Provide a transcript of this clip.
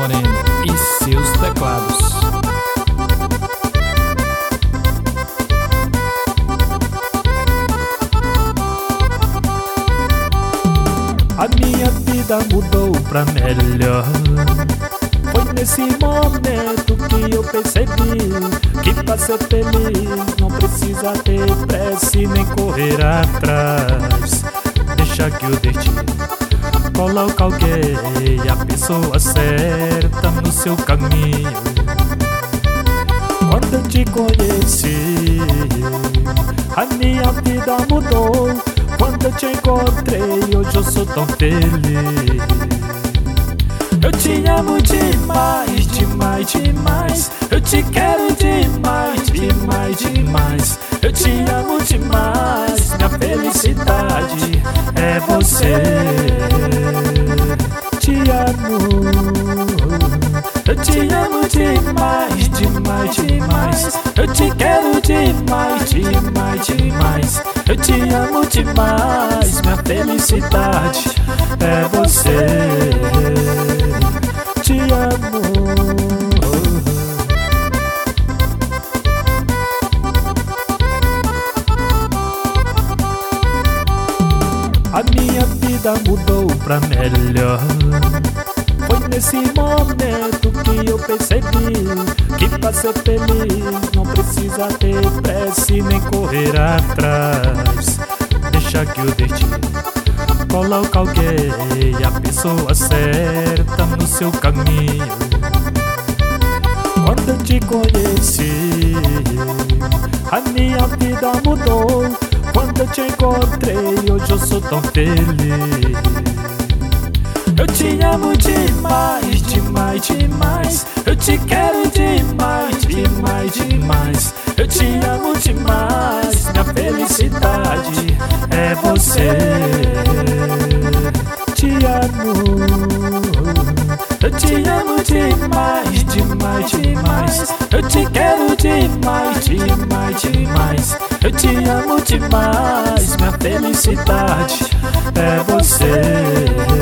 Moreno e seus teclados. A minha vida mudou pra melhor. Foi nesse momento que eu percebi que pra ser feliz não precisa ter pressa e nem correr atrás. Deixa que o destino coloca alguém, a pessoa certa no seu caminho. Quando eu te conheci, a minha vida mudou. Quando eu te encontrei, hoje eu sou tão feliz. Eu te amo demais, demais, demais. Eu te quero demais, demais, demais. Eu te amo demais, minha felicidade é você. Te amo. Eu te amo demais, demais, demais. Eu te quero demais, demais, demais. Eu te amo demais, minha felicidade é você. Te amo. A minha vida mudou pra melhor. Foi nesse momento que eu percebi que pra ser feliz não precisa ter pressa e nem correr atrás. Deixa que o destino coloca alguém, a pessoa certa no seu caminho. Quando eu te conheci, a minha vida mudou. Quando eu te encontrei, hoje eu sou tão feliz. Eu te amo demais, demais, demais. Eu te quero demais, demais, demais. Eu te amo demais, minha felicidade é você. Te amo. Eu te amo demais, demais, demais. Eu te quero demais, demais, demais. Eu te amo demais, minha felicidade é você.